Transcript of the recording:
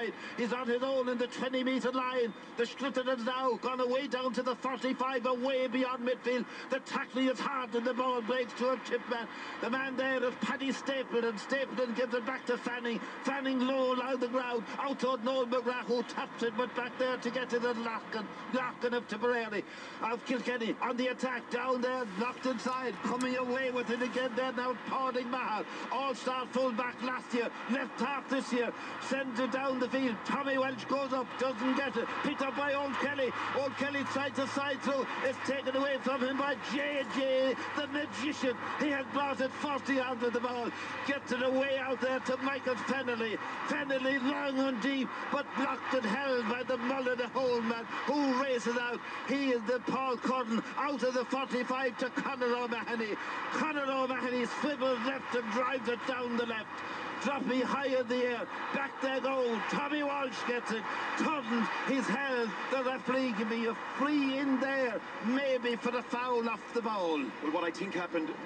inside. He's on his own in the 20-metre line. The Schlittern's now gone away down to the 45, away beyond midfield. The tackling is hard and the ball breaks to a chip man. The man there is Paddy Stapleton. Stapleton gives it back to Fanning. Fanning low along the ground. Out to Noel McGrath, who taps it, but back there to get to the Larkin. Larkin of Tipperary. Of Kilkenny on the attack. Down there, locked inside. Coming away with it again there now. Paulding Mahal. All-star full-back last year. Left half this year. Sends it down the field. Tommy Welch goes up. Doesn't get it. Picked up by Old Kelly. Old Kelly side to side through. It's taken away from him by JJ, the magician. He had brought it 40 yards of the ball. Gets it away out there to Michael Fennelly. Fennelly long and deep, but blocked and held by the Mullen Holman, who races out. He is the Paul Curran out of the 45 to Conor O'Mahony. Conor O'Mahony swivels left and drives it down the left. Dropping high in the air. Back they go. Tommy Walsh gets it. Turns. He's held. The referee give me a free in there. Maybe for the foul off the ball. Well, what I think happened